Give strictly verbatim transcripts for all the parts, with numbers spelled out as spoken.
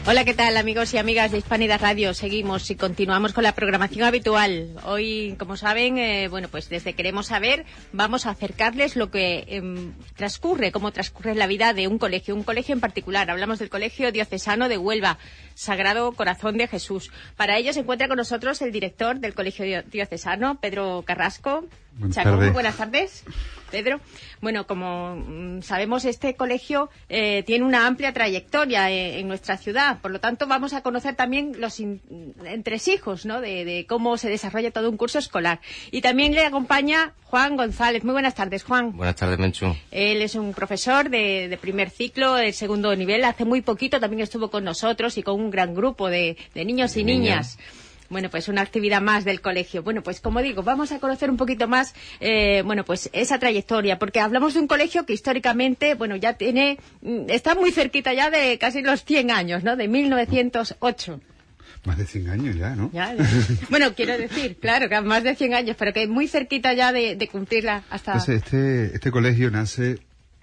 Hola, ¿qué tal, amigos y amigas de Hispanidad Radio? Seguimos y continuamos con la programación habitual. Hoy, como saben, eh, bueno, pues desde Queremos Saber vamos a acercarles lo que eh, transcurre, cómo transcurre la vida de un colegio, un colegio en particular. Hablamos del Colegio Diocesano de Huelva, Sagrado Corazón de Jesús. Para ello se encuentra con nosotros el director del Colegio Diocesano, Pedro Carrasco. Buenas Chacón, tardes. Buenas tardes, Pedro. Bueno, como mm, sabemos, este colegio eh, tiene una amplia trayectoria eh, en nuestra ciudad. Por lo tanto, vamos a conocer también los in- entresijos, ¿no?, de, de cómo se desarrolla todo un curso escolar. Y también le acompaña Juan González. Muy buenas tardes, Juan. Buenas tardes, Menchu. Él es un profesor de, de primer ciclo, del segundo nivel. Hace muy poquito también estuvo con nosotros y con un gran grupo de, de niños y De niñas. Bueno, pues una actividad más del colegio. Bueno, pues como digo, vamos a conocer un poquito más, eh, bueno, pues esa trayectoria, porque hablamos de un colegio que históricamente, bueno, ya tiene, está muy cerquita ya de casi los cien años, ¿no?, de mil novecientos ocho. Más de cien años ya, ¿no? Ya, ya. Bueno, quiero decir, claro, que más de cien años, pero que muy cerquita ya de, de cumplirla hasta... Entonces, este, este colegio nace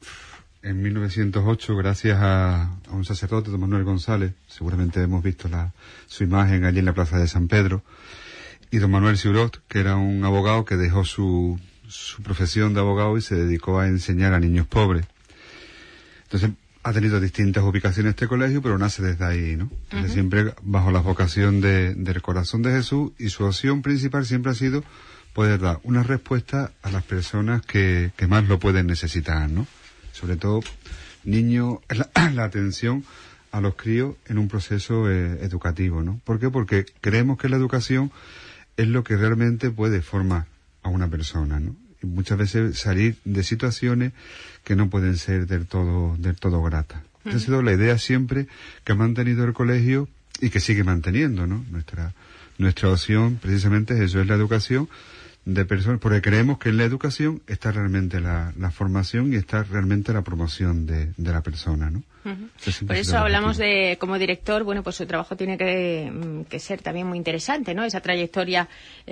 en mil novecientos ocho gracias a, a un sacerdote, don Manuel González. Seguramente hemos visto la, su imagen allí en la plaza de San Pedro. Y don Manuel Ciurot, que era un abogado que dejó su, su profesión de abogado y se dedicó a enseñar a niños pobres. Entonces, ha tenido distintas ubicaciones este colegio, pero nace desde ahí, ¿no? Desde Uh-huh. siempre bajo la vocación de, del corazón de Jesús, y su opción principal siempre ha sido poder dar una respuesta a las personas que, que más lo pueden necesitar, ¿no? Sobre todo niños, la, la atención a los críos en un proceso eh, educativo, ¿no? ¿Por qué? Porque creemos que la educación es lo que realmente puede formar a una persona, ¿no? Y muchas veces salir de situaciones que no pueden ser del todo, del todo gratas. Esa ha sido la idea siempre que ha mantenido el colegio y que sigue manteniendo, ¿no? Nuestra, nuestra opción precisamente es eso, es la educación de personas, porque creemos que en la educación está realmente la, la formación y está realmente la promoción de, de la persona, ¿no? Uh-huh. Ese Por siempre ha eso sido el hablamos objetivo. de, como director, bueno, pues su trabajo tiene que, mm, que ser también muy interesante, ¿no? Esa trayectoria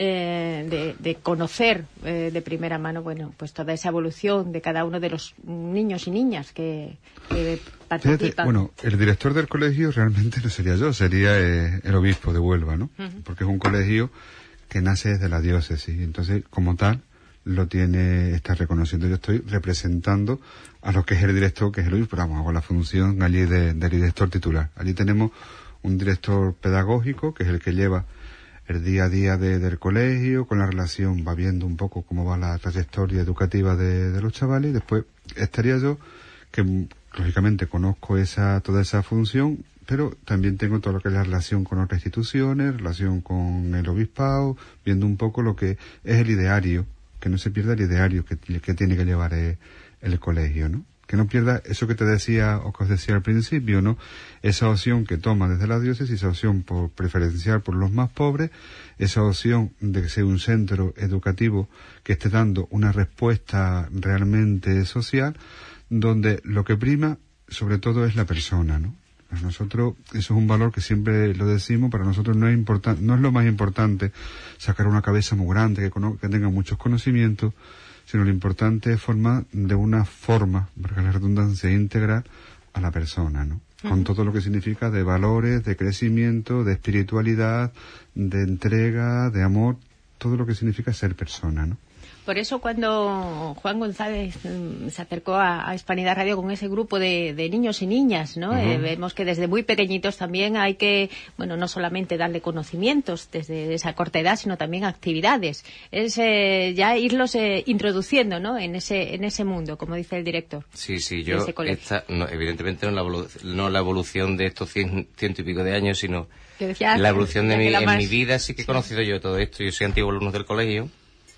eh, de, de conocer eh, de primera mano, bueno, pues toda esa evolución de cada uno de los niños y niñas que, que participan. Fíjate, bueno, el director del colegio realmente no sería yo, sería eh, el obispo de Huelva, ¿no? Uh-huh. Porque es un colegio que nace desde la diócesis, entonces, como tal, lo tiene, está reconociendo. Yo estoy representando a lo que es el director, que es el obispo, pero vamos, hago la función allí de, del director titular. Allí tenemos un director pedagógico, que es el que lleva el día a día de, del colegio, con la relación, va viendo un poco cómo va la trayectoria educativa de, de los chavales, y después estaría yo, que lógicamente conozco esa, toda esa función, pero también tengo todo lo que es la relación con otras instituciones, relación con el obispado, viendo un poco lo que es el ideario, que no se pierda el ideario que, que tiene que llevar el, el colegio, ¿no? Que no pierda eso que te decía, o que os decía al principio, ¿no? Esa opción que toma desde la diócesis, esa opción por preferencial por los más pobres, esa opción de que sea un centro educativo que esté dando una respuesta realmente social, donde lo que prima, sobre todo, es la persona, ¿no? Para nosotros, eso es un valor que siempre lo decimos, para nosotros no es importante, no es lo más importante sacar una cabeza muy grande, que, cono- que tenga muchos conocimientos, sino lo importante es formar de una forma, para la redundancia, integral a la persona, ¿no? Con todo lo que significa de valores, de crecimiento, de espiritualidad, de entrega, de amor, todo lo que significa ser persona, ¿no? Por eso cuando Juan González mm, se acercó a, a Hispanidad Radio con ese grupo de, de niños y niñas, ¿no? Uh-huh. Eh, vemos que desde muy pequeñitos también hay que, bueno, no solamente darle conocimientos desde esa corta edad, sino también actividades. Es eh, ya irlos eh, introduciendo, ¿no?, en ese en ese mundo, como dice el director. Sí, sí, de yo, ese colegio. esta, no, evidentemente no la, evolu- no la evolución de estos cien, ciento y pico de años, sino Que decía, la evolución de ya mi, que la en más- mi vida sí que he sí. conocido yo todo esto. Yo soy antiguo alumno del colegio,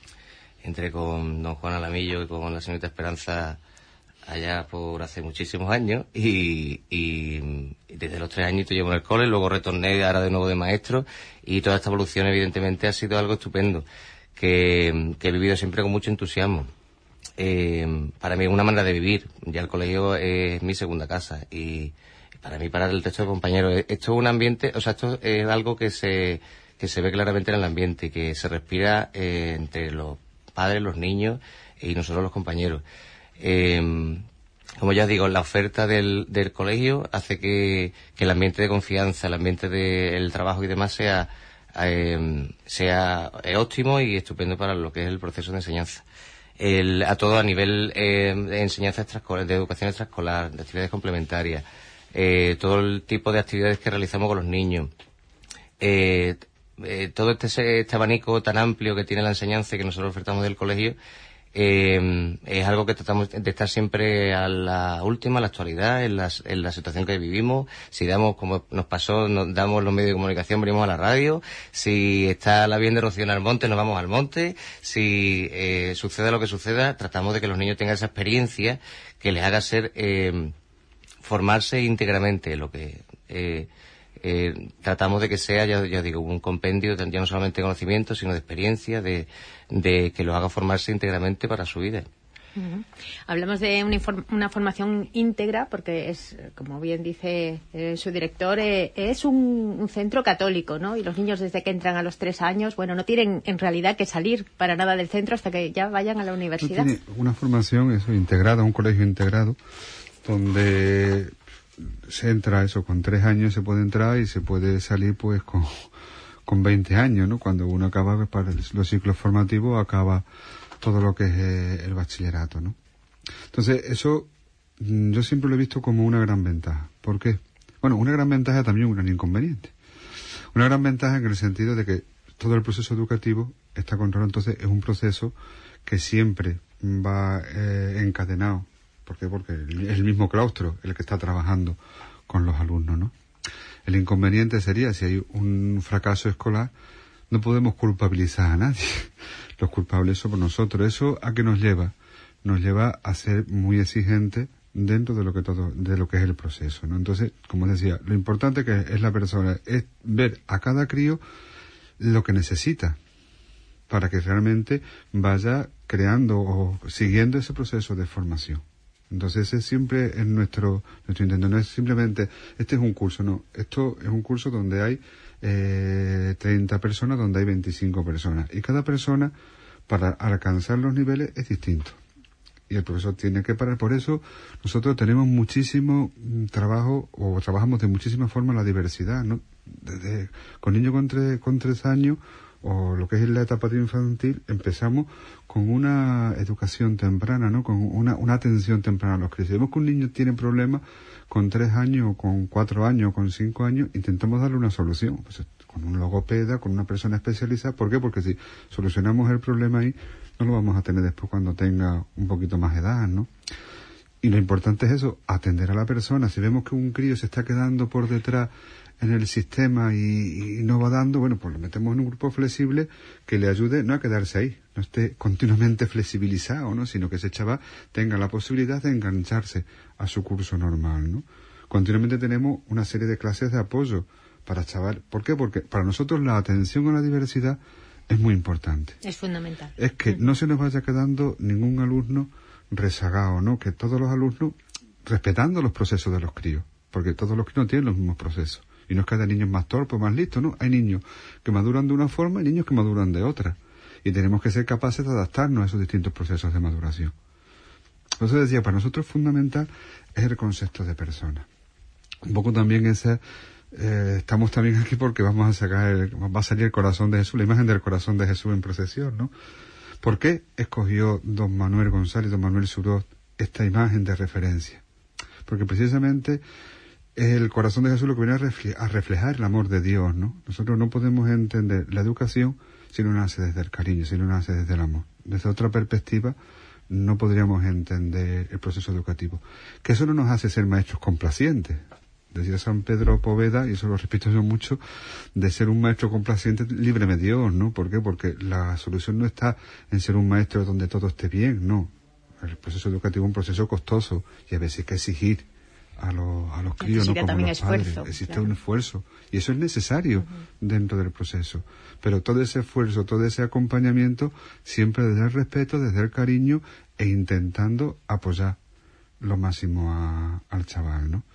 entré con don Juan Alamillo y con la señorita Esperanza allá por hace muchísimos años, y, y, y desde los tres añitos llevo en el cole, luego retorné ahora de nuevo de maestro, y toda esta evolución evidentemente ha sido algo estupendo, que, que he vivido siempre con mucho entusiasmo. Eh, para mí es una manera de vivir, ya el colegio es mi segunda casa, y para mí, para el resto de compañeros, esto es un ambiente, o sea, esto es algo que se, que se ve claramente en el ambiente, que se respira eh, entre los padres, los niños y nosotros los compañeros. Eh, como ya digo, la oferta del, del colegio hace que, que el ambiente de confianza, el ambiente del trabajo y demás sea, eh, sea óptimo y estupendo para lo que es el proceso de enseñanza. El, a todo a nivel eh, de enseñanza extraescolar, de educación extraescolar, de actividades complementarias, eh, todo el tipo de actividades que realizamos con los niños. Eh, eh, todo este, este abanico tan amplio que tiene la enseñanza y que nosotros ofertamos del colegio, eh, es algo que tratamos de estar siempre a la última, a la actualidad, en, las, en la situación que vivimos. Si damos, como nos pasó, nos damos los medios de comunicación, venimos a la radio. Si está la bien de Rocío en Almonte, nos vamos al monte. Si eh, suceda lo que suceda, tratamos de que los niños tengan esa experiencia que les haga ser, eh, formarse íntegramente, lo que... Eh, Eh, tratamos de que sea, ya, ya digo, un compendio ya no solamente de conocimiento, sino de experiencia, de, de que los haga formarse íntegramente para su vida. Uh-huh. Hablamos de una, inform- una formación íntegra porque es, como bien dice eh, su director, eh, es un, un centro católico, ¿no? Y los niños desde que entran a los tres años, bueno, no tienen en realidad que salir para nada del centro hasta que ya vayan a la universidad. No tiene una formación eso integrada, un colegio integrado, donde se entra eso con tres años, se puede entrar y se puede salir pues con, con veinte años, ¿no? Cuando uno acaba, para los ciclos formativos, acaba todo lo que es eh, el bachillerato, ¿no? Entonces, eso yo siempre lo he visto como una gran ventaja. ¿Por qué? Bueno, una gran ventaja también un gran inconveniente. Una gran ventaja en el sentido de que todo el proceso educativo está controlado, entonces es un proceso que siempre va eh, encadenado. ¿Por qué? Porque es el mismo claustro el que está trabajando con los alumnos, ¿no? El inconveniente sería, si hay un fracaso escolar, no podemos culpabilizar a nadie. Los culpables somos nosotros. ¿Eso a qué nos lleva? Nos lleva a ser muy exigentes dentro de lo que todo, de lo que es el proceso, ¿no? Entonces, como decía, lo importante que es la persona es ver a cada crío lo que necesita para que realmente vaya creando o siguiendo ese proceso de formación. Entonces ese siempre es nuestro nuestro intento, no es simplemente, este es un curso, no, esto es un curso donde hay eh, treinta personas, donde hay veinticinco personas, y cada persona para alcanzar los niveles es distinto, y el profesor tiene que parar. Por eso nosotros tenemos muchísimo trabajo, o trabajamos de muchísimas formas la diversidad, ¿no? Desde, con niños con tres, con tres años, o lo que es la etapa de infantil, empezamos con una educación temprana, ¿no? Con una, una atención temprana a los críos. Si vemos que un niño tiene problemas con tres años, o con cuatro años, o con cinco años, intentamos darle una solución. Pues, con un logopeda, con una persona especializada. ¿Por qué? Porque si solucionamos el problema ahí, no lo vamos a tener después cuando tenga un poquito más de edad, ¿no? Y lo importante es eso, atender a la persona. Si vemos que un crío se está quedando por detrás en el sistema y, y no va dando, bueno, pues lo metemos en un grupo flexible que le ayude no a quedarse ahí, no esté continuamente flexibilizado, ¿no? Sino que ese chaval tenga la posibilidad de engancharse a su curso normal, ¿no? Continuamente tenemos una serie de clases de apoyo para chaval. ¿Por qué? Porque para nosotros la atención a la diversidad es muy importante. Es fundamental. Es que no se nos vaya quedando ningún alumno rezagado, ¿no? Que todos los alumnos, respetando los procesos de los críos, porque todos los críos tienen los mismos procesos. Y no es que haya niños más torpes, más listos, ¿no? Hay niños que maduran de una forma y niños que maduran de otra. Y tenemos que ser capaces de adaptarnos a esos distintos procesos de maduración. Por eso decía, para nosotros fundamental es el concepto de persona. Un poco también ese, eh, estamos también aquí porque vamos a sacar, el, va a salir el corazón de Jesús, la imagen del corazón de Jesús en procesión, ¿no? ¿Por qué escogió don Manuel González y don Manuel Suró esta imagen de referencia? Porque precisamente es el corazón de Jesús lo que viene a, refle- a reflejar el amor de Dios, ¿no? Nosotros no podemos entender la educación si no nace desde el cariño, si no nace desde el amor. Desde otra perspectiva no podríamos entender el proceso educativo. Que eso no nos hace ser maestros complacientes. Decía San Pedro Poveda, y eso lo repito yo mucho, de ser un maestro complaciente, líbreme Dios, ¿no? ¿Por qué? Porque la solución no está en ser un maestro donde todo esté bien, no. El proceso educativo es un proceso costoso y a veces hay que exigir a los, a los críos, no como los padres. Existe claro. un esfuerzo y eso es necesario uh-huh. dentro del proceso. Pero todo ese esfuerzo, todo ese acompañamiento, siempre desde el respeto, desde el cariño e intentando apoyar lo máximo a, al chaval, ¿no?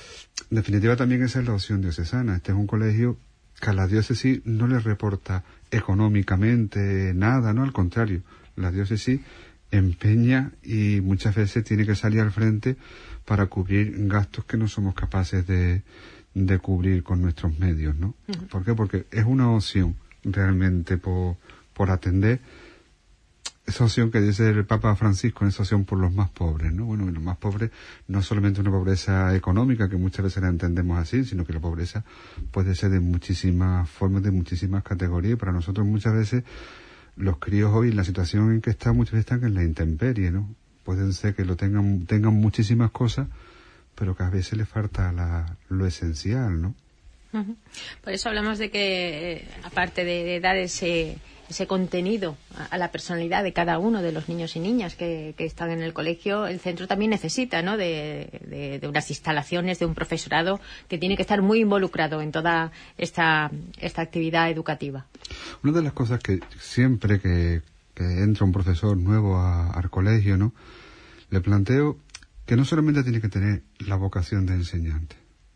En definitiva también esa es la opción diocesana. Este es un colegio que a la diócesis no le reporta económicamente nada, ¿no? Al contrario, la diócesis empeña y muchas veces tiene que salir al frente para cubrir gastos que no somos capaces de, de cubrir con nuestros medios, ¿no? Uh-huh. ¿Por qué? Porque es una opción realmente por, por atender esa opción que dice el Papa Francisco, esa opción por los más pobres, ¿no? Bueno, y los más pobres no solamente una pobreza económica, que muchas veces la entendemos así, sino que la pobreza puede ser de muchísimas formas, de muchísimas categorías, y para nosotros muchas veces los críos hoy, en la situación en que están, muchas veces están en la intemperie, ¿no? Pueden ser que lo tengan, tengan muchísimas cosas, pero que a veces les falta la, lo esencial, ¿no? Uh-huh. Por eso hablamos de que, eh, aparte de, de dar ese ese contenido a, a la personalidad de cada uno de los niños y niñas que, que están en el colegio, el centro también necesita, ¿no?, de, de, de unas instalaciones, de un profesorado que tiene que estar muy involucrado en toda esta, esta actividad educativa. Una de las cosas que siempre que, que entra un profesor nuevo a, al colegio, ¿no?, le planteo que no solamente tiene que tener la vocación de enseñante.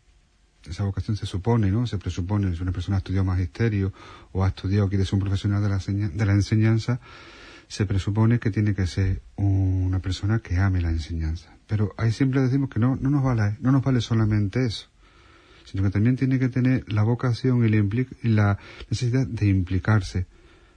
Esa vocación se supone, ¿no? Se presupone, si una persona ha estudiado magisterio o ha estudiado, quiere ser un profesional de la, de la enseñanza, se presupone que tiene que ser una persona que ame la enseñanza. Pero ahí siempre decimos que no, no nos vale, no nos vale solamente eso, sino que también tiene que tener la vocación y la, implica, y la necesidad de implicarse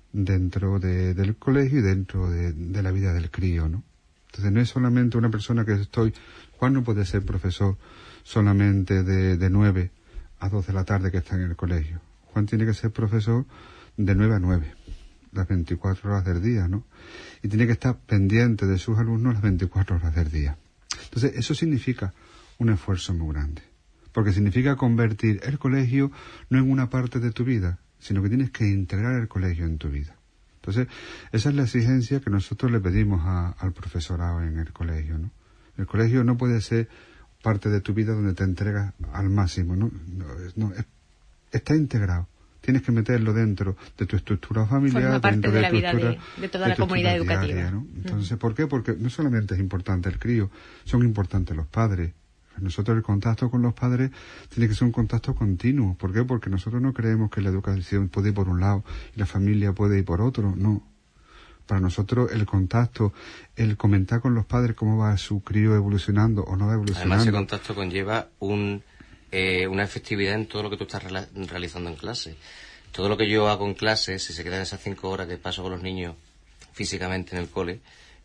dentro de, del colegio y dentro de, de la vida del crío, ¿no? Entonces no es solamente una persona que estoy... Juan no puede ser profesor solamente de, de nueve a dos de la tarde que está en el colegio. Juan tiene que ser profesor de nueve a nueve, las veinticuatro horas del día, ¿no? Y tiene que estar pendiente de sus alumnos las veinticuatro horas del día. Entonces eso significa un esfuerzo muy grande, porque significa convertir el colegio no en una parte de tu vida, sino que tienes que integrar el colegio en tu vida. Entonces esa es la exigencia que nosotros le pedimos a, al profesorado en el colegio, ¿no? El colegio no puede ser parte de tu vida donde te entregas al máximo, ¿no? no, no es, está integrado. Tienes que meterlo dentro de tu estructura familiar, forma parte dentro de, de la tu vida estructura, de, de toda de la comunidad educativa. Diaria, ¿no? Entonces, ¿por qué? Porque no solamente es importante el crío, son importantes los padres. Nosotros el contacto con los padres tiene que ser un contacto continuo. ¿Por qué? Porque nosotros no creemos que la educación puede ir por un lado y la familia puede ir por otro. No. Para nosotros el contacto, el comentar con los padres cómo va su crío evolucionando o no va evolucionando. Además, ese contacto conlleva un, eh, una efectividad en todo lo que tú estás rela- realizando en clase. Todo lo que yo hago en clase, si se quedan esas cinco horas que paso con los niños físicamente en el cole,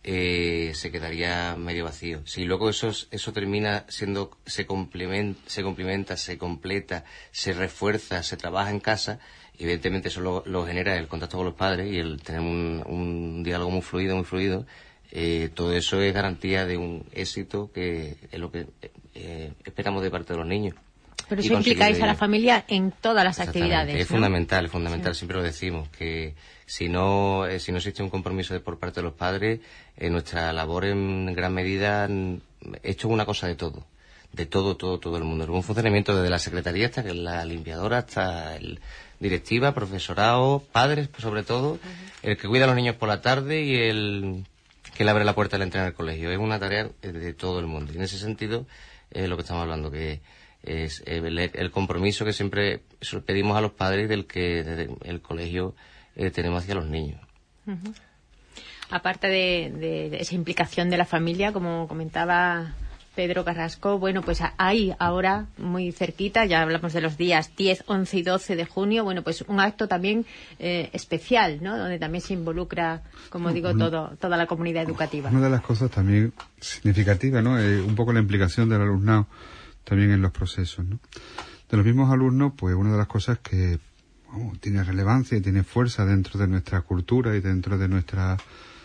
eh, se quedaría medio vacío. Si luego eso, eso termina siendo, se complementa, se complementa, se completa, se refuerza, se trabaja en casa, evidentemente eso lo, lo genera el contacto con los padres y el tener un, un diálogo muy fluido, muy fluido. Eh, todo eso es garantía de un éxito que es lo que eh, esperamos de parte de los niños. Pero eso implicáis a la familia en todas las actividades, es ¿no? fundamental, es fundamental, sí. Siempre lo decimos, que si no eh, si no existe un compromiso de, por parte de los padres, eh, nuestra labor en gran medida es hecho una cosa de todo, de todo, todo, todo el mundo. Un funcionamiento desde la secretaría hasta que la limpiadora, hasta el directiva, profesorado, padres, pues sobre todo, uh-huh. El que cuida a los niños por la tarde y el que le abre la puerta al entrar al colegio. Es una tarea de todo el mundo. Y en ese sentido es lo que estamos hablando, que es el, el compromiso que siempre pedimos a los padres del que desde el colegio eh, tenemos hacia los niños. Uh-huh. Aparte de, de, de esa implicación de la familia, como comentaba Pedro Carrasco, bueno, pues hay ahora muy cerquita, ya hablamos de los días diez, once y doce de junio, bueno, pues un acto también eh, especial, ¿no?, donde también se involucra, como digo, una, todo, toda la comunidad educativa. Una de las cosas también significativas, ¿no?, eh, un poco la implicación del alumnado también en los procesos, ¿no? De los mismos alumnos, pues una de las cosas que oh, tiene relevancia y tiene fuerza dentro de nuestra cultura y dentro de nuestra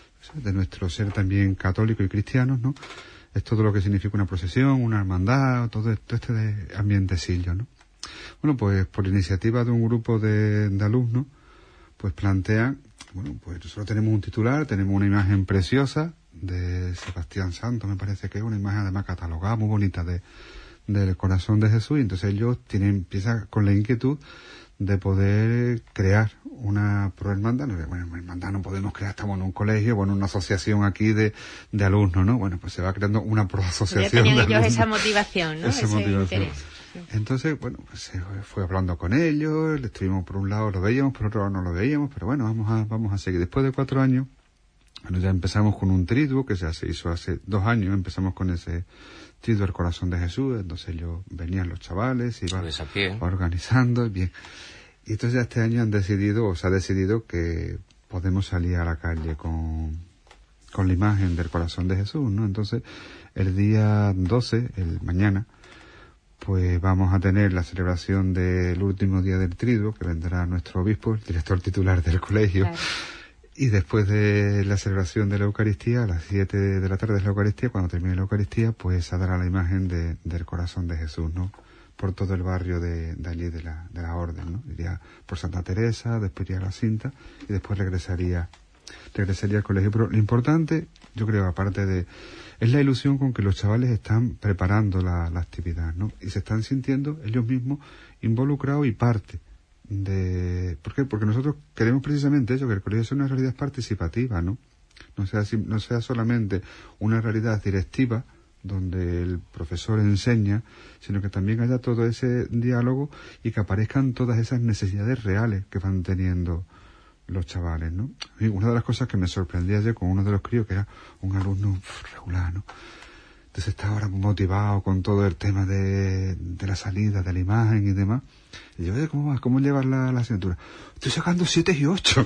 de nuestro ser también católico y cristianos, ¿no?, es todo lo que significa una procesión, una hermandad, todo esto, este de ambientecillo, ¿no? Bueno, pues por iniciativa de un grupo de, de alumnos, pues plantean, bueno, pues nosotros tenemos un titular, tenemos una imagen preciosa de Sebastián Santos, me parece que es una imagen además catalogada, muy bonita, de del corazón de Jesús, y entonces ellos tienen, empiezan con la inquietud de poder crear una prohermandad. Bueno, hermandad no podemos crear, estamos en un colegio, bueno, una asociación aquí de, de alumnos, ¿no? Bueno, pues se va creando una proasociación. Ya tenían de ellos alumnos. esa motivación, ¿no? Esa Ese motivación. interés. Sí. Entonces, bueno, pues se fue hablando con ellos, le estuvimos por un lado, lo veíamos, por otro lado no lo veíamos, pero bueno, vamos a, vamos a seguir. Después de cuatro años, Bueno, ya empezamos con un triduo que ya se hizo hace dos años, empezamos con ese triduo El Corazón de Jesús, entonces yo venían los chavales, iba organizando, y bien. Y entonces ya este año han decidido, o se ha decidido que podemos salir a la calle con, con la imagen del Corazón de Jesús, ¿no? Entonces, el día doce, el mañana, pues vamos a tener la celebración del último día del triduo, que vendrá nuestro obispo, el director titular del colegio. Claro. Y después de la celebración de la Eucaristía, a las siete de la tarde de la Eucaristía, cuando termine la Eucaristía, pues se dará la imagen de, del Corazón de Jesús, ¿no? Por todo el barrio de, de allí, de la, de la Orden, ¿no? Iría por Santa Teresa, después iría a la Cinta, y después regresaría, regresaría al colegio. Pero lo importante, yo creo, aparte de, es la ilusión con que los chavales están preparando la, la actividad, ¿no? Y se están sintiendo ellos mismos involucrados y parte de... ¿Por qué? Porque nosotros queremos precisamente eso, que el colegio sea una realidad participativa, ¿no? No sea, no sea solamente una realidad directiva donde el profesor enseña, sino que también haya todo ese diálogo y que aparezcan todas esas necesidades reales que van teniendo los chavales, ¿no? Y una de las cosas que me sorprendía ayer con uno de los críos, que era un alumno uf, regular, ¿no? Entonces está ahora motivado con todo el tema de, de la salida, de la imagen y demás. Y yo, ¿cómo vas? ¿Cómo llevas la, la asignatura? Estoy sacando siete y ocho.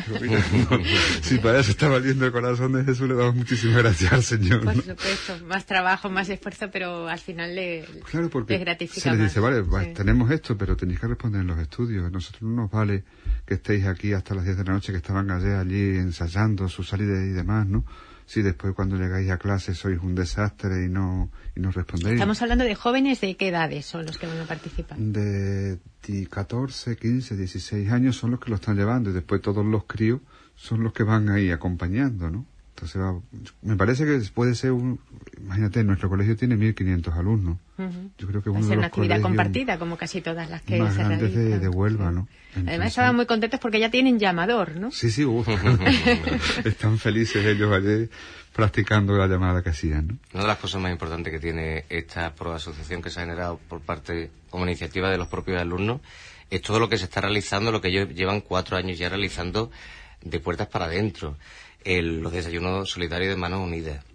Si para eso está valiendo el Corazón de Jesús, le damos muchísimas gracias al Señor, ¿no? Por supuesto, más trabajo, más esfuerzo, pero al final le, claro, porque les gratifica se les dice, más. vale, Sí. va, tenemos esto, pero tenéis que responder en los estudios. Nosotros no nos vale que estéis aquí hasta las diez de la noche, que estaban ayer allí ensayando su salida y demás, ¿no? Si después cuando llegáis a clase sois un desastre y no y no respondéis. Estamos hablando de jóvenes, ¿de qué edades son los que van a participar? De catorce, quince, dieciséis años son los que lo están llevando y después todos los críos son los que van ahí acompañando, ¿no? Entonces va, me parece que puede ser un... Imagínate, nuestro colegio tiene mil quinientos alumnos. Uh-huh. Yo creo que uno va a ser de los una actividad colegios compartida, como casi todas las que más se grandes realizan. de, de Huelva, ¿no? Entonces, además estaban muy contentos porque ya tienen llamador, ¿no? Sí, sí, uf. Están felices ellos ayer practicando la llamada que hacían, ¿no? Una de las cosas más importantes que tiene esta asociación que se ha generado por parte, como iniciativa de los propios alumnos, es todo lo que se está realizando, lo que ellos llevan cuatro años ya realizando de puertas para adentro. El, los desayunos solidarios de Manos Unidas,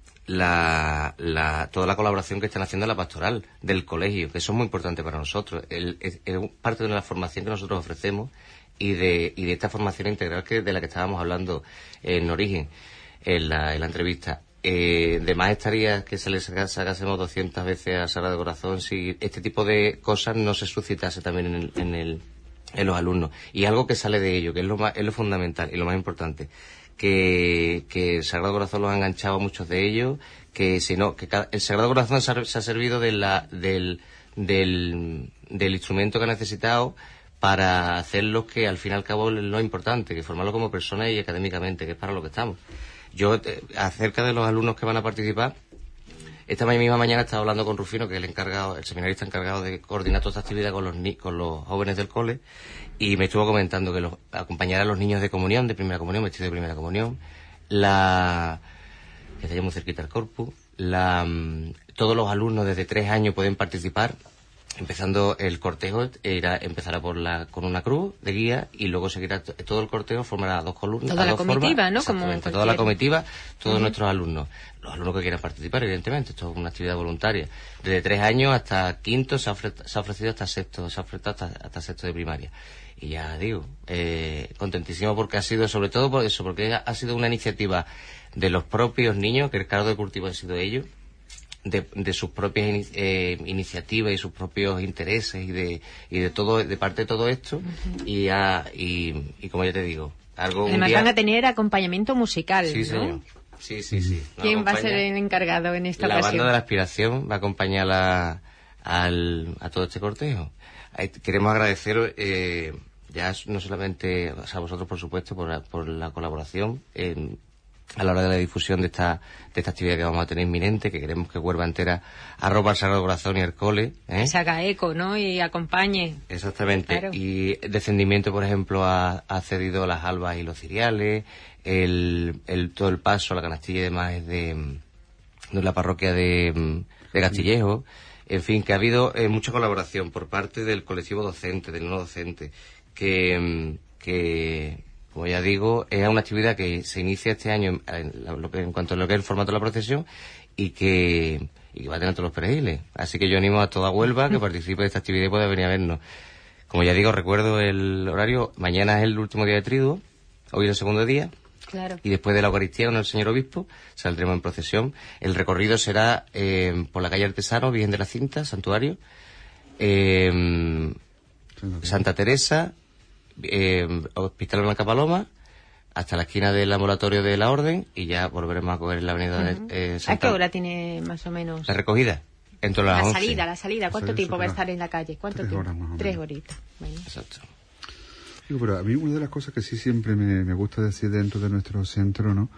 la, la, toda la colaboración que están haciendo en la pastoral del colegio, que eso es muy importante para nosotros. El, es, es parte de la formación que nosotros ofrecemos y de, y de esta formación integral que de la que estábamos hablando en origen, en la, en la entrevista. Eh, de más estaría que se les sacásemos doscientas veces a Sagrado Corazón si este tipo de cosas no se suscitase también en el, en el, en los alumnos. Y algo que sale de ello, que es lo más, es lo fundamental y lo más importante. Que, que el Sagrado Corazón los ha enganchado a muchos de ellos, que si no, que cada, el Sagrado Corazón se ha, se ha servido de la, del, del, del instrumento que ha necesitado para hacer lo que al fin y al cabo es lo importante, que formarlo como persona y académicamente, que es para lo que estamos. Yo, eh, acerca de los alumnos que van a participar, esta misma mañana estaba hablando con Rufino, que es el encargado, el seminarista encargado de coordinar toda esta actividad con los, ni, con los jóvenes del cole, y me estuvo comentando que los, acompañará a los niños de comunión, de primera comunión, vestidos de primera comunión, la, que está ya muy cerquita el corpus, la, todos los alumnos desde tres años pueden participar, empezando el cortejo, irá, empezará por la, con una cruz de guía y luego seguirá t- todo el cortejo, formará dos columnas. Toda la dos comitiva, formas, ¿no? Como cualquier... Toda la comitiva, todos uh-huh. nuestros alumnos. Los alumnos que quieran participar, evidentemente, esto es una actividad voluntaria. Desde tres años hasta quinto, se ha, ofre- se ha ofrecido hasta sexto, se ha ofrecido hasta, hasta sexto de primaria. Y ya digo, eh, contentísimo porque ha sido, sobre todo por eso, porque ha sido una iniciativa de los propios niños, que el cargo de cultivo han sido ellos, de, de sus propias in, eh, iniciativas y sus propios intereses y de y de todo de parte de todo esto uh-huh. y, a, y y como ya te digo algo además un día... van a tener acompañamiento musical, sí, ¿no? Señor. Sí, sí, sí. ¿Quién acompaña... va a ser el encargado en esta la ocasión? La banda de la Aspiración va a acompañar a, al, a todo este cortejo. Queremos agradecer eh, ya no solamente o sea, a vosotros, por supuesto, por, por la colaboración en a la hora de la difusión de esta de esta actividad que vamos a tener inminente, que queremos que Huelva entera arroba al Sagrado Corazón y el cole, ¿eh? Se haga eco, ¿no? Y acompañe. Exactamente. Claro. Y Descendimiento, por ejemplo, ha, ha cedido las albas y los ciriales, el, el todo el paso, la canastilla y demás es de, de la parroquia de, de Castillejo. En fin, que ha habido eh, mucha colaboración por parte del colectivo docente, del no docente, que, que como ya digo, es una actividad que se inicia este año en, en, en cuanto a lo que es el formato de la procesión y que, y que va a tener todos los perejiles. Así que yo animo a toda Huelva que participe de esta actividad y pueda venir a vernos. Como ya digo, recuerdo el horario, mañana es el último día de triduo, hoy es el segundo día. Claro. Y después de la Eucaristía con el señor obispo saldremos en procesión. El recorrido será eh, por la calle Artesano, Virgen de la Cinta, Santuario, eh, Santa Teresa, eh, Hospital Blanca Paloma, hasta la esquina del ambulatorio de la Orden y ya volveremos a coger la avenida uh-huh. de eh, Santa... ¿A qué hora tiene más o menos? La recogida. Entre las la once. salida, la salida. ¿Cuánto la tiempo va a será? estar en la calle? ¿Cuánto Tres tiempo? horas más o menos. Tres horitas. Bueno. Exacto. Digo, pero a mí una de las cosas que sí siempre me, me gusta decir dentro de nuestro centro, ¿no?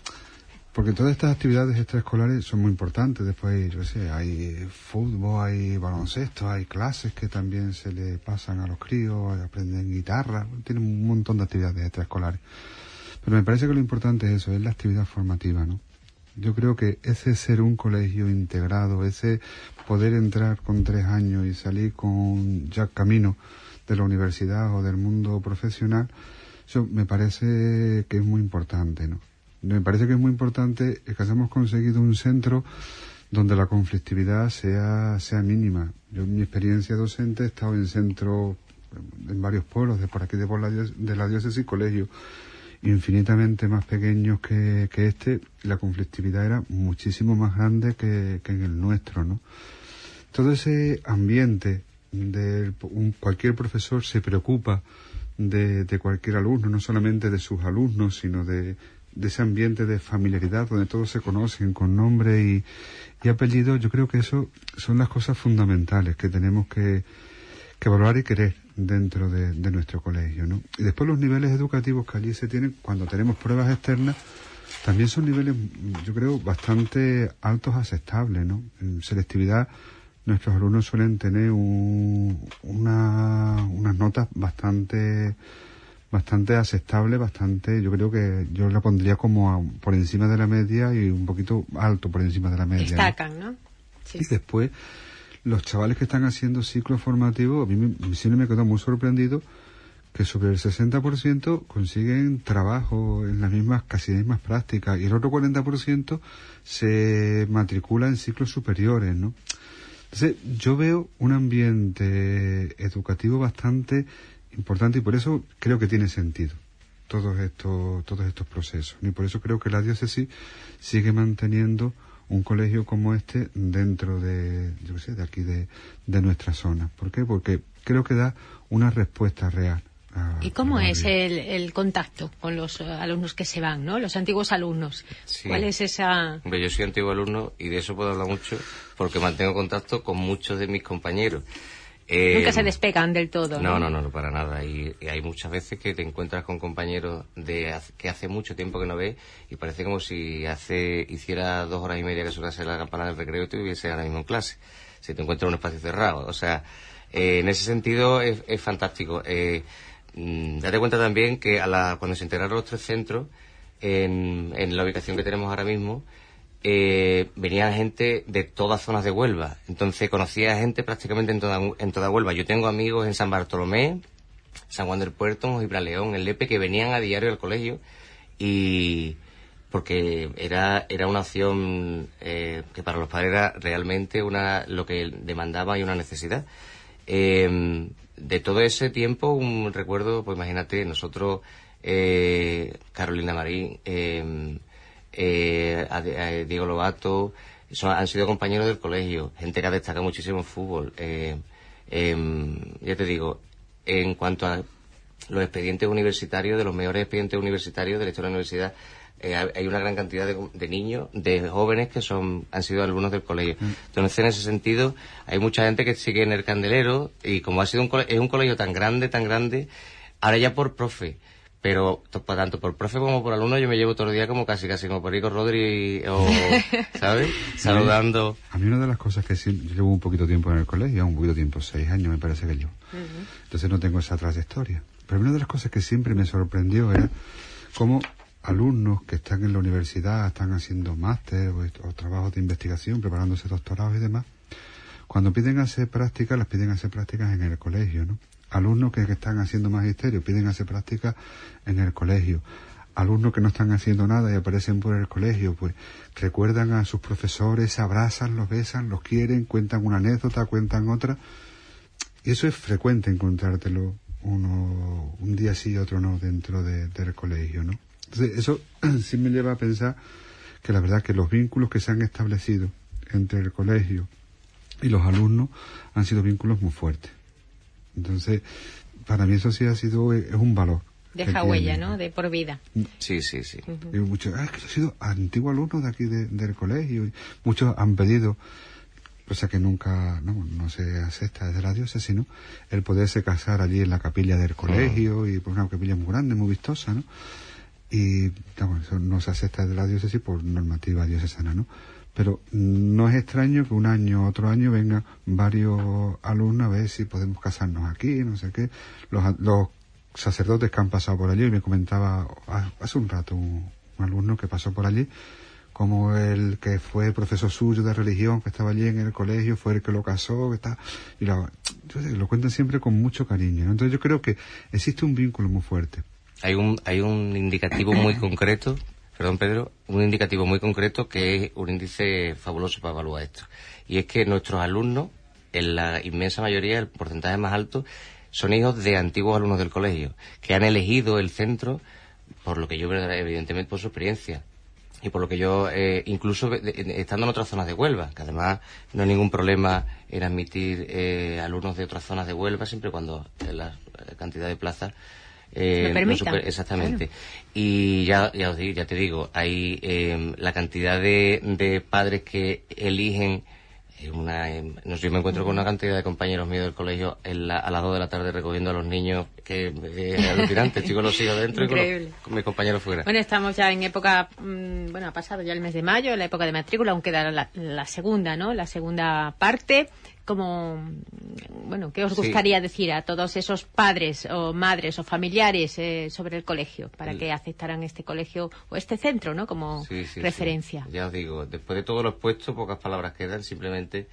Porque todas estas actividades extraescolares son muy importantes. Después, yo sé, hay fútbol, hay baloncesto, hay clases que también se le pasan a los críos, aprenden guitarra, tienen un montón de actividades extraescolares. Pero me parece que lo importante es eso, es la actividad formativa, ¿no? Yo creo que ese ser un colegio integrado, ese poder entrar con tres años y salir con ya camino de la universidad o del mundo profesional, eso me parece que es muy importante, ¿no? Me parece que es muy importante que hayamos conseguido un centro donde la conflictividad sea sea mínima. Yo en mi experiencia docente he estado en centros, en varios pueblos de por aquí de, por la, de la diócesis, colegios infinitamente más pequeños que, que este, la conflictividad era muchísimo más grande que, que en el nuestro, ¿no? Todo ese ambiente de un, cualquier profesor se preocupa de, de cualquier alumno, no solamente de sus alumnos, sino de, de ese ambiente de familiaridad donde todos se conocen con nombre y, y apellido. Yo creo que eso son las cosas fundamentales que tenemos que, que valorar y querer dentro de, de nuestro colegio, ¿no? Y después los niveles educativos que allí se tienen cuando tenemos pruebas externas también son niveles, yo creo, bastante altos, aceptables, ¿no? En selectividad nuestros alumnos suelen tener un, una, unas notas bastante bastante aceptables, bastante, yo creo que yo la pondría como a, por encima de la media y un poquito alto por encima de la media. Destacan, ¿no? ¿no? Sí. Y después los chavales que están haciendo ciclos formativos, a mí me, siempre me quedó muy sorprendido que sobre el sesenta por ciento consiguen trabajo en las mismas, casi mismas prácticas, y el otro cuarenta por ciento se matricula en ciclos superiores, ¿no? Entonces, yo veo un ambiente educativo bastante importante y por eso creo que tiene sentido todos estos, todos estos procesos. Y por eso creo que la diócesis sigue manteniendo un colegio como este dentro de, yo qué sé, de aquí de, de nuestra zona. ¿Por qué? Porque creo que da una respuesta real. A, ¿Y cómo a es el, el contacto con los uh, alumnos que se van, ¿no? Los antiguos alumnos. Sí. ¿Cuál es esa...? Hombre, yo soy antiguo alumno y de eso puedo hablar mucho porque mantengo contacto con muchos de mis compañeros. Eh, Nunca se despegan del todo, ¿no? No, no, no, para nada. Y, y hay muchas veces que te encuentras con compañeros de que hace mucho tiempo que no ves y parece como si hace hiciera dos horas y media que sonase la campana del recreo y te hubiese ahora mismo en clase. Si te encuentras en un espacio cerrado. O sea, eh, en ese sentido es, es fantástico. Eh, mmm, date cuenta también que a la, cuando se integraron los tres centros, en, en la ubicación que tenemos ahora mismo, Eh, venía gente de todas zonas de Huelva, entonces conocía gente prácticamente en toda, en toda Huelva. Yo tengo amigos en San Bartolomé, San Juan del Puerto, Gibraleón, en Lepe, que venían a diario al colegio y porque era era una opción eh, que para los padres era realmente una lo que demandaba y una necesidad. Eh, de todo ese tiempo, un recuerdo, pues imagínate, nosotros, eh, Carolina Marín, eh, Eh, a, a Diego Lobato, son, han sido compañeros del colegio, gente que ha destacado muchísimo en fútbol. Eh, eh, ya te digo, en cuanto a los expedientes universitarios, de los mejores expedientes universitarios de la historia de la universidad, eh, hay una gran cantidad de, de niños, de jóvenes que son han sido alumnos del colegio. Entonces, en ese sentido, hay mucha gente que sigue en el candelero y como ha sido un colegio, es un colegio tan grande, tan grande, ahora ya por profe. Pero tanto por profe como por alumno yo me llevo todo el día como casi casi como por Rico Rodri o, ¿sabes? Saludando. A mí una de las cosas que sí, yo llevo un poquito tiempo en el colegio, un poquito tiempo, seis años me parece que yo. Uh-huh. Entonces no tengo esa trayectoria. Pero una de las cosas que siempre me sorprendió era cómo alumnos que están en la universidad, están haciendo máster o, o trabajos de investigación, preparándose doctorados y demás, cuando piden hacer prácticas, las piden hacer prácticas en el colegio, ¿no? alumnos que, que están haciendo magisterio piden hacer práctica en el colegio, alumnos que no están haciendo nada y aparecen por el colegio, pues recuerdan a sus profesores, se abrazan, los besan, los quieren, cuentan una anécdota, cuentan otra, y eso es frecuente encontrártelo uno un día sí y otro no dentro de, del colegio, ¿no? Entonces eso sí me lleva a pensar que la verdad que los vínculos que se han establecido entre el colegio y los alumnos han sido vínculos muy fuertes. Entonces, para mí eso sí ha sido, es un valor. Deja huella, ¿no? De por vida. Sí, sí, sí. Uh-huh. Digo, muchos, ah, es que yo he sido antiguo alumno de aquí de, del colegio. Muchos han pedido, cosa que nunca, no, no se acepta desde la diócesis, ¿no? El poderse casar allí en la capilla del colegio, uh-huh. y por una capilla muy grande, muy vistosa, ¿no? Y, no, eso no se acepta desde la diócesis por normativa diocesana, ¿no? Pero no es extraño que un año o otro año vengan varios alumnos a ver si podemos casarnos aquí, no sé qué. Los, los sacerdotes que han pasado por allí, y me comentaba hace un rato un, un alumno que pasó por allí, como el que fue profesor suyo de religión, que estaba allí en el colegio, fue el que lo casó, que está, y lo, lo cuentan siempre con mucho cariño, ¿no? Entonces yo creo que existe un vínculo muy fuerte. Hay un, hay un indicativo muy concreto, perdón Pedro, un indicativo muy concreto que es un índice fabuloso para evaluar esto. Y es que nuestros alumnos, en la inmensa mayoría, el porcentaje más alto, son hijos de antiguos alumnos del colegio, que han elegido el centro, por lo que yo, evidentemente, por su experiencia. Y por lo que yo, eh, incluso estando en otras zonas de Huelva, que además no hay ningún problema en admitir eh, alumnos de otras zonas de Huelva, siempre cuando la cantidad de plazas Eh, no super, exactamente. Claro. Y ya, ya os digo, ya te digo, hay eh, la cantidad de, de padres que eligen una, eh, no sé, yo me encuentro con una cantidad de compañeros míos del colegio en la, a las dos de la tarde recogiendo a los niños, que es alucinante. Estoy con los hijos dentro y con, los, con mis compañeros fuera. Bueno, estamos ya en época, mmm, bueno, ha pasado ya el mes de mayo, la época de matrícula, aún queda la, la segunda, ¿no? La segunda parte. Como, bueno, ¿qué os gustaría sí. decir a todos esos padres o madres o familiares eh, sobre el colegio para que aceptaran este colegio o este centro, ¿no? Como sí, sí, referencia. Sí. Ya os digo, después de todo lo expuesto, pocas palabras quedan. Simplemente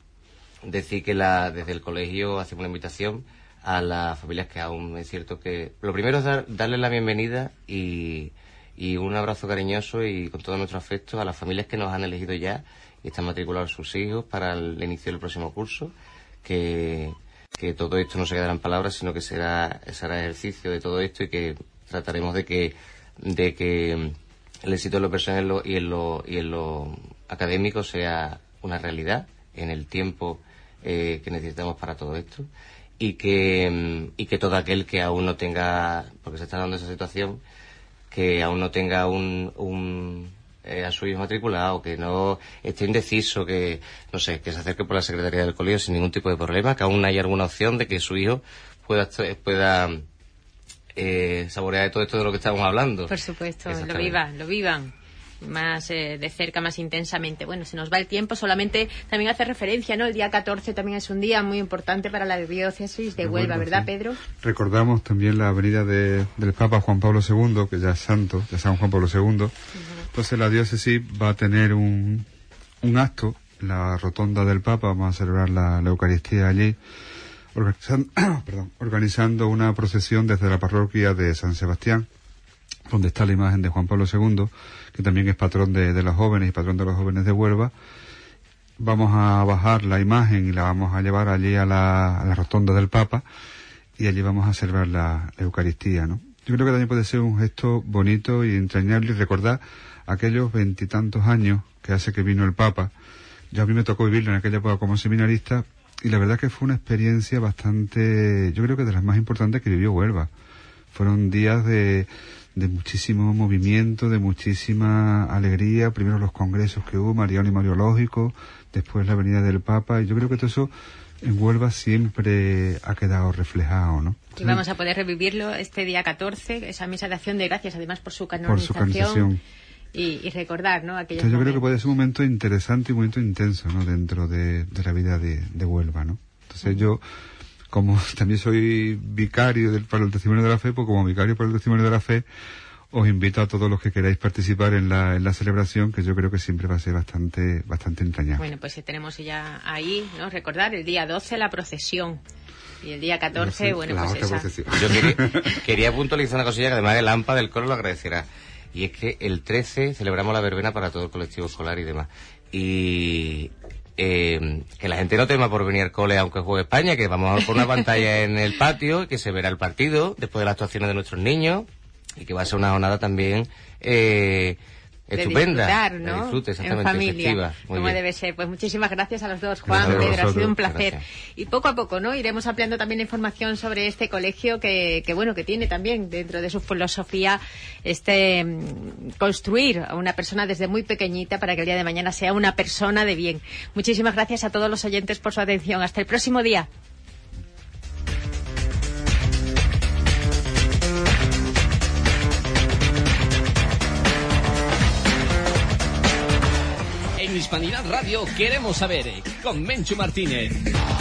decir que la, desde el colegio hacemos una invitación a las familias que aún es cierto que... Lo primero es dar, darles la bienvenida y, y un abrazo cariñoso y con todo nuestro afecto a las familias que nos han elegido ya y están matriculados sus hijos para el inicio del próximo curso, que, que todo esto no se quedará en palabras, sino que será, será ejercicio de todo esto y que trataremos de que, de que el éxito en lo personal y en lo, y en lo académico sea una realidad en el tiempo eh, que necesitamos para todo esto y que, y que todo aquel que aún no tenga, porque se está dando esa situación, que aún no tenga un... un Eh, a su hijo matriculado, que no esté indeciso, que no sé, que se acerque por la Secretaría del Colegio sin ningún tipo de problema, que aún hay alguna opción de que su hijo pueda pueda eh, saborear de todo esto de lo que estamos hablando. Por supuesto, lo vivan, lo vivan más eh, de cerca, más intensamente. Bueno, se nos va el tiempo, solamente también hace referencia, ¿no? El día catorce también es un día muy importante para la diócesis de Huelva, ¿verdad, sí. Pedro? Recordamos también la venida de, del Papa Juan Pablo segundo, que ya es santo, ya San Juan Pablo segundo. Uh-huh. Entonces la diócesis va a tener un, un acto, la rotonda del Papa, vamos a celebrar la, la Eucaristía allí, organizando, perdón, organizando una procesión desde la parroquia de San Sebastián, donde está la imagen de Juan Pablo segundo, que también es patrón de, de los jóvenes y patrón de los jóvenes de Huelva. Vamos a bajar la imagen y la vamos a llevar allí a la, a la rotonda del Papa y allí vamos a celebrar la, la Eucaristía, ¿no? Yo creo que también puede ser un gesto bonito y entrañable y recordar aquellos veintitantos años que hace que vino el Papa. Yo a mí me tocó vivirlo en aquella época como seminarista y la verdad que fue una experiencia bastante, yo creo que de las más importantes que vivió Huelva. Fueron días de, de muchísimo movimiento, de muchísima alegría. Primero los congresos que hubo, Mariano y Mariológico, después la venida del Papa, y yo creo que todo eso en Huelva siempre ha quedado reflejado, ¿no? Y vamos a poder revivirlo este día catorce, esa misa de acción de gracias, además por su canonización. Por su canonización. Y, y recordar, ¿no? Aquellos Entonces yo momentos. creo que puede ser un momento interesante y un momento intenso, ¿no? Dentro de, de la vida de, de Huelva, ¿no? Entonces uh-huh. yo, como también soy vicario del, para el testimonio de la fe, pues como vicario para el testimonio de la fe, os invito a todos los que queráis participar en la, en la celebración, que yo creo que siempre va a ser bastante, bastante entrañable. Bueno, pues tenemos ya ahí, ¿no? Recordar el día doce la procesión. Y el día catorce, no sé, bueno, pues esa. Yo quería, quería puntualizar una cosilla que además el AMPA del coro lo agradecerá. Y es que el trece celebramos la verbena para todo el colectivo escolar y demás. Y eh, que la gente no tema por venir al cole aunque juegue España, que vamos a poner una pantalla en el patio, que se verá el partido después de las actuaciones de nuestros niños y que va a ser una jornada también eh, estupenda. De disfrutar, ¿no? De disfrute, exactamente, en familia, efectiva. Muy como bien. debe ser. Pues muchísimas gracias a los dos, Juan, Gracias Pedro, vosotros. ha sido un placer. Gracias. Y poco a poco, ¿no? Iremos ampliando también información sobre este colegio que, que bueno, que tiene también dentro de su filosofía este mm, construir a una persona desde muy pequeñita para que el día de mañana sea una persona de bien. Muchísimas gracias a todos los oyentes por su atención. Hasta el próximo día. En Hispanidad Radio queremos saber, con Menchu Martínez.